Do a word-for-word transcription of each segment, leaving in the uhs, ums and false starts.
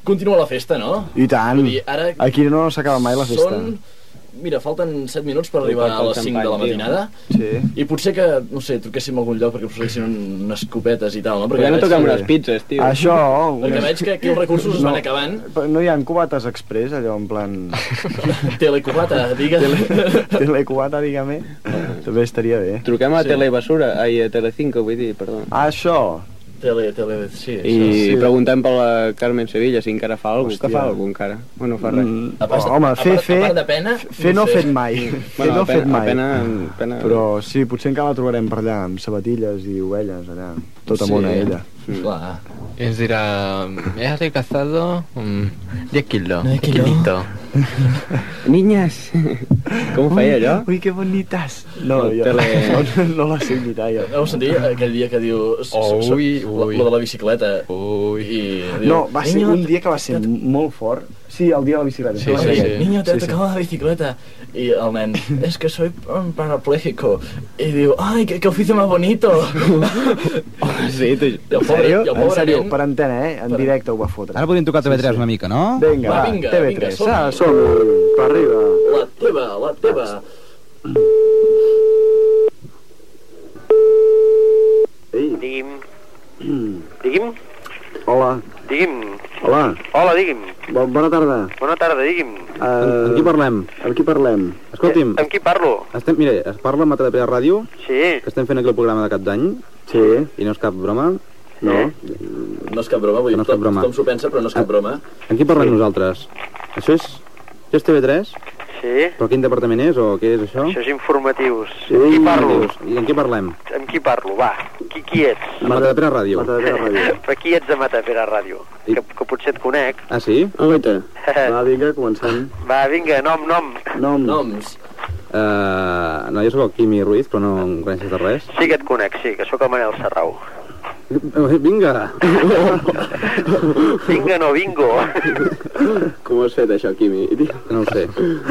Continua la festa, no? I tant. Vull dir, ara aquí no s'acaba mai la festa. Són... Mira, falten set minuts per arribar a les cinc de la matinada. Sí. I potser que, no sé, truquéssim a algun lloc perquè us posessin unes copetes i tal, no? Perquè ja no toquem unes pizzas, tio. Això... Perquè veig que aquí els recursos es van acabant. No hi ha cubates express, allò, en plan... Telecubata, digue. Telecubata, digue-me. També estaria bé. Truquem a Telebasura, ai, a Telecinco, vull dir, perdó. Ah, això... Tele, tele, sí, I sí. preguntem per la Carmen Sevilla si encara fa alguna cosa. Que fa alguna encara? O no fa res? Mm, a part, home, fer, fer... A part de pena... Fer no fet mai. Fer no fet mai. Pena, pena... Però sí, potser encara la trobarem per allà, amb sabatilles i ovelles, allà. Tota mona, ella. Clar. I ens dirà, he adelgazado diez kilos. diez kilos. Niñas. Com ho feia allò? Ui, que bonitas. No, jo tele... no, no la sé imitar, jo. Heu sentit aquell dia que diu... Ui, ui. Lo de la bicicleta. Ui. I diu, no, va ser un dia que va ser molt fort. Sí, el dia de la bicicleta. Sí, sí, sí. Niño, te ha tocado la bicicleta. I el nen, es que soy parapléjico. I diu, ai, que, que oficio más bonito. Sí, tu... En sèrio? En sèrio, per antena, eh? En directe ho va fotre. Ara podríem tocar T V tres una mica, no? Vinga, va, T V tres. Ah, som per arriba. La teva, la teva. Ei. Digui'm. Digui'm. Hola. Digui'm. Hola. Hola, digui'm. Bona tarda. Bona tarda, digui'm. Uh, amb qui parlem? Amb qui parlem? Escolti'm. Amb qui parlo? Estem, mire, es parla amb Matadepera Ràdio. Sí. Que estem fent aquí el programa de cap d'any. Sí. I no és cap broma. No. No és cap broma, vull dir, no és cap broma. tothom s'ho pensa, però no és cap broma. Amb qui parlem sí. nosaltres? Això és... Això és T V tres? Sí. Però quin departament és o què és això? Això és informatius. Sí. Amb qui parlo? I amb qui parlem? Amb qui parlo, va. Qui, qui ets? A Matadepera Ràdio. Matadepera Ràdio. Però qui ets a Matadepera Ràdio? I... Que, que potser et conec. Ah, sí? Ah, guaita. Va, vinga, comencem. Va, vinga, nom, nom. Nom. Noms. Uh, no, jo sóc el Quimi Ruiz, però no em coneixes de res. Sí que et conec, sí, que sóc el Manel Serrau. Vinga! Vinga, no, vingo! Com ho has fet, això, Quimi? No ho sé.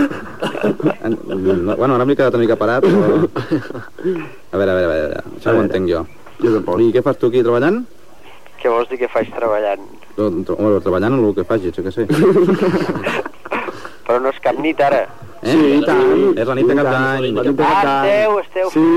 Bueno, ara m'he quedat una mica parat, però... A veure, a veure, a veure, això ho entenc jo. Jo tampoc. I què fas tu aquí, treballant? Què vols dir que faig treballant? Home, treballant en el que faig, jo què sé. Però no és cap nit, ara. Eh? Sí, i tant. És la nit de cap d'any. Ah, esteu, esteu... Sí,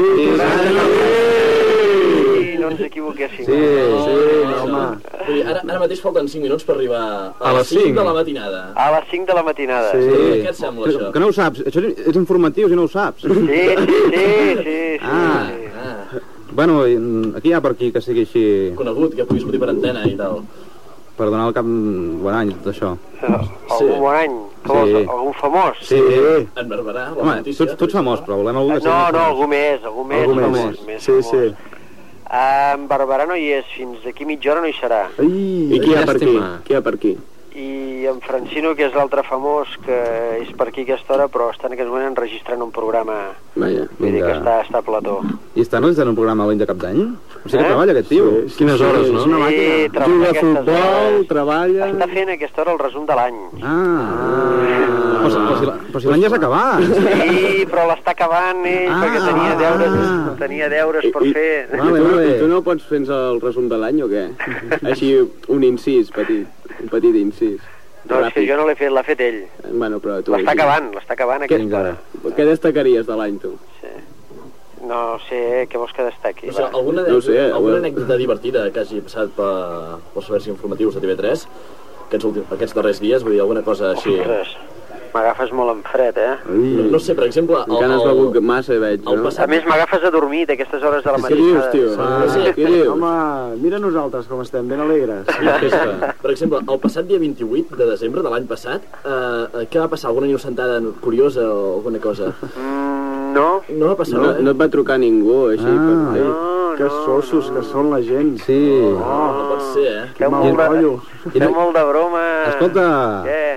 sí. No ens equivoquéssim. Sí, sí, home. Ara, ara mateix falten cinc minuts per arribar a les cinc de la matinada. A les cinc de la matinada. Sí. Què et sembla, això? Que no ho saps. Això és informatiu si no ho saps. Sí, sí, sí, sí. Ah. Ah. Bueno, aquí hi ha per aquí que sigui així... Conegut, que pugui sortir per antena i tal. Per donar el cap bon any, tot això. Algun bon any? Sí. Algun famós? Sí. En Barberà, la Home, notícia. tots, tots famós, però volem algú que sigui... No, no, algú més, algú més. Algú més, més. Sí, sí. En Barberà no hi és, fins d'aquí mitja hora no hi serà. Ai, I qui hi ha per aquí? Qui hi ha per aquí? I en Francino, que és l'altre famós, que és per aquí aquesta hora, però està en aquest moment enregistrant un programa. Vaja, Vull dir que està, està a plató. I està enregistrant un programa l'any de cap d'any? O sigui que Eh? treballa aquest tio. Sí, quines hores, no? Sí, Una màquina. treballa Juga a aquestes futbol, hores. treballa... Està fent a aquesta hora el resum de l'any. Ah, però, si- però, si, la- però si l'any ja s'ha acabat. Sí, però l'està acabant ell, Ah. perquè tenia deures, tenia deures per fer. Vale, vale. Tu no pots fer el resum de l'any o què? Així, un incís petit, un petit incís. No, és que jo no l'he fet, l'ha fet ell. Bueno, però tu... L'està acabant, l'està acabant a aquesta hora. Què destacaries de l'any, tu? Sí. No sé, què vols que destaqui? No sé, Va. alguna, No ho sé, alguna bueno. anècdota divertida que hagi passat per, pels serveis informatius de T V tres aquests, últims, aquests darrers dies, vull dir, alguna cosa així... Ostres, m'agafes molt en fred, eh? No, no sé, per exemple... El, Encara has el, begut massa, veig, el no? passat... A més, m'agafes adormit a aquestes hores de la Què dius, matinada. tio? Ah, Ah, què dius? home, mira nosaltres com estem, ben alegres. Per exemple, el passat dia vint-i-vuit de desembre de l'any passat, eh, què va passar? Alguna inocentada curiosa o alguna cosa? Mm, no. No va passar No, res, no eh? et va trucar ningú, així, Ah. per dir. No, Que sossos que són la gent. Sí. No, no pot ser, eh? Feu Mal molt, de, rotllo. feu molt de broma. Escolta, Què?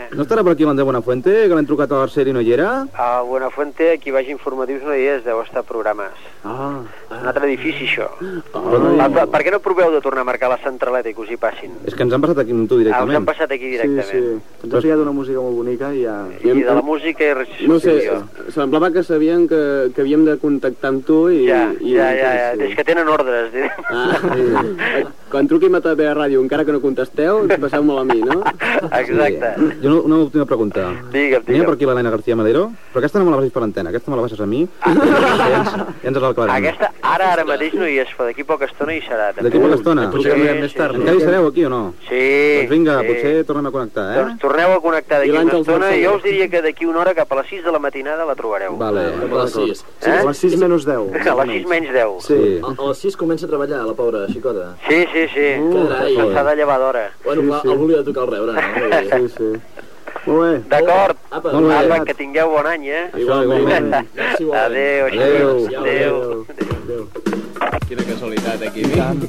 No estarà per aquí l'Andreu Buenafuente, que l'hem trucat a l'Arcer i no hi era? A Buenafuente, aquí vagi informatius no hi és, deu estar a programes. Ah. Un altre edifici, això. Oh. Ah, per, per què no proveu de tornar a marcar la centraleta i que us hi passin? És que ens han passat aquí amb tu Ah, us directament. han passat aquí directament. Sí, sí. Ens ha ficat una música molt bonica i ja... I de la música i res... No sé, jo. semblava que sabien que, que havíem de contactar amb tu i... Ja, i, ja, ja, ja. sí. És que tenen ordres. Eh? Ah, sí. Quan truqui a T V Ràdio, encara que no contesteu, passeu-me'l a mi, no? Exacte. Sí. Jo una última pregunta. Digue'm, Venia per digue'm. aquí l'Helena García Madero, però aquesta no me la baixis per l'antena, aquesta me la baixes a mi. Ja ens, ja ens l'aclarem. Aquesta ara, ara mateix no hi és, però d'aquí poca estona hi serà. També. D'aquí poca estona? Potser Sí, canviem sí, més tard. sí. Encara hi sereu aquí o no? Sí. Doncs vinga, sí. potser tornem a connectar, eh? Doncs torneu a connectar I d'aquí l'Àngel una estona Marcel. i jo us diria que d'aquí una hora cap a les sis de la matinada la trobareu. Vale. Cap a les sis. Sí, a les sis menys deu. A les sis menys deu. Sí. A, a les sis comença a treballar, la pobra xicota. Sí, sí, sí. carai. S'ha de llevar d'hora. Bueno, clar, algú li ha de tocar el rebre, no? Vull dir, Sí, sí. Molt bé. D'acord. Apa, Molt bé. Apa, que tingueu bon any, eh? Igualment. Merci, igualment. Adéu, Adéu. Adéu. Adéu. Quina casualitat aquí. I tant.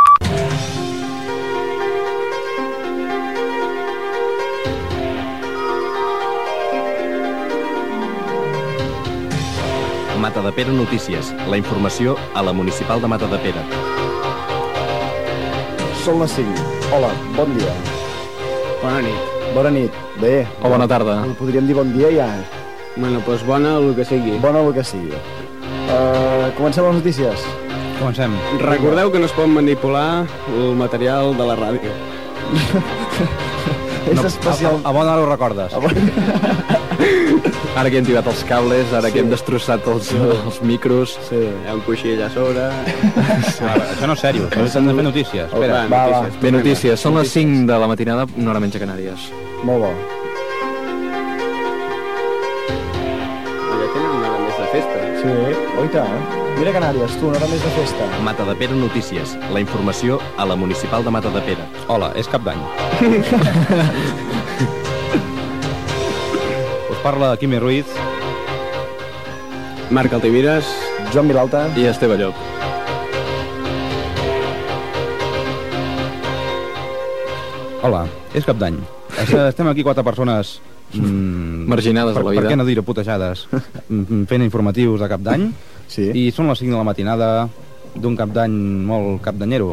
Matadepera Notícies, la informació a la municipal de Matadepera. Són les cinc. Hola, bon dia. Bona nit. Bona nit. Bé. O bona tarda. El podríem dir bon dia ja. Bueno, doncs bona el que sigui. Bona el que sigui. Uh, comencem les notícies. Comencem. Recordeu que no es pot manipular el material de la ràdio. És especial. A, a bona hora ho recordes. Ara que hem tirat els cables, ara Sí. que hem destrossat els, els micros... Sí. Hi ha un coixí allà a sobre... Això no és sèrio, això s'han de fer notícies. Espera. Va, va. Bé, notícies. Són les cinc de la matinada, una hora menys a Canàries. Molt bo. Ja tenen una hora més de festa. Sí, oita, eh? Mira Canàries, tu, una hora més de festa. Matadepera Notícies, la informació a la municipal de Matadepera. Hola, és cap d'any. Us parla Quimi Ruiz. Marc Altimires. Joan Vilalta. I Esteve Llop. Hola, és cap d'any. Estem aquí quatre persones... Mm, Marginades per, de la vida. Per què no dir-ho putejades? Mm, fent informatius de cap d'any. Sí. I són les cinc de la matinada d'un cap d'any molt capdanyero.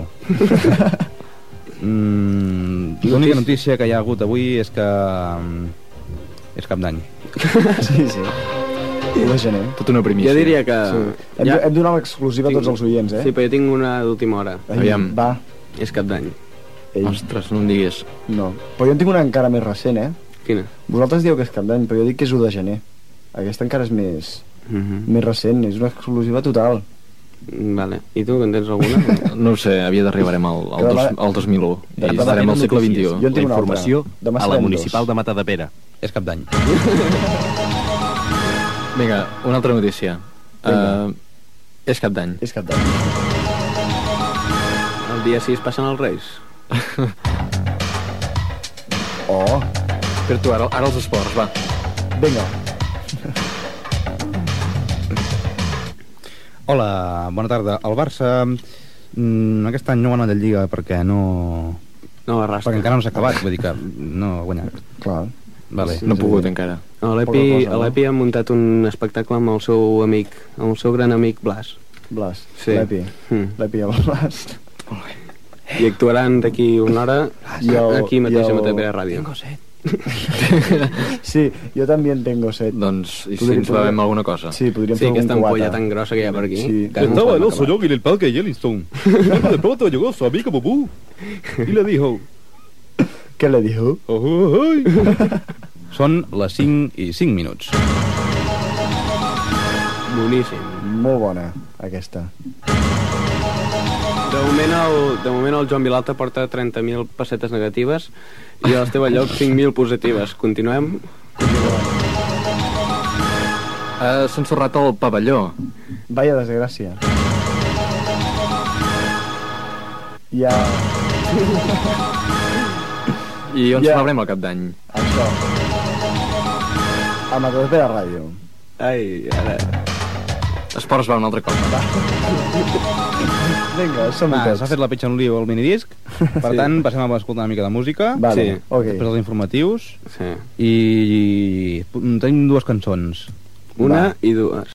mm, L'única notícia que hi ha hagut avui és que... mm, és cap d'any. Sí, sí. u de gener. Tota una primícia. Jo diria que... Sí. Hem, Ja- hem donat l'exclusiva a tots els oients, eh? Sí, però jo tinc una d'última hora. Ai, aviam. Va. És cap d'any. Ei, Ostres, no em diguis. no. Però jo en tinc una encara més recent, eh? Quina? Vosaltres dieu que és cap d'any, però jo dic que és u de gener. Aquesta encara és més, Mhm. més recent, és una exclusiva total. Vale. I tu, que en tens alguna? No ho sé, havia d'arribarem al, al, Que dos, demà- al dos mil u. I Demà estarem al tenen segle notícies. vint-i-u. Jo en tinc La una altra. informació Demà a la serem municipal dos. de Matadepera. És cap d'any. Vinga, una altra notícia. Vinga. Uh, és cap d'any. És cap d'any. El dia sis passen els Reis. Oh, Per tu, ara, ara els esports, va. vinga. Hola, bona tarda. El Barça mm, aquest any no guanya la Lliga perquè no... No, arrastra. perquè encara no s'ha acabat, vull dir que no ha guanyat. Clar. Vale. No he pogut encara. No, l'Epi Poca cosa, no? l'Epi ha muntat un espectacle amb el seu amic, amb el seu gran amic Blas. Blas. Sí. L'Epi. Mm. L'Epi amb el Blas. I actuaran d'aquí una hora I el- aquí mateix i el- a Matadepera Ràdio. Sí, jo també en tengo set. Doncs, i si Podríem- ens bevem alguna cosa? Sí, podríem Sí, fer aquesta algun ampolla cubata. tan grossa que hi ha per aquí. Sí. que no ens podem acabar. en el parque Yellowstone. De pronto llegó su amigo Bubú y le dijo... Què le diu? Són les cinc i cinc minuts. Boníssim. Molt bona, aquesta. De moment, el, de moment el Joan Vilalta porta trenta mil pessetes negatives i l'Esteve Llop cinc mil positives. Continuem? Uh, S'ha ensorrat el pavelló. Vaya desgràcia. Ja... I on Ja. celebrem el cap d'any? Això. A Matadepera Ràdio. Ai, ara... Esports va un altre cop. Vinga, som-hi Va, tots. s'ha fet la petxa en oliu al minidisc. Per Sí. tant, passem a escoltar una mica de música. Vale, Sí. ok. Després els informatius. Sí. I tenim dues cançons. Una Va. i dues.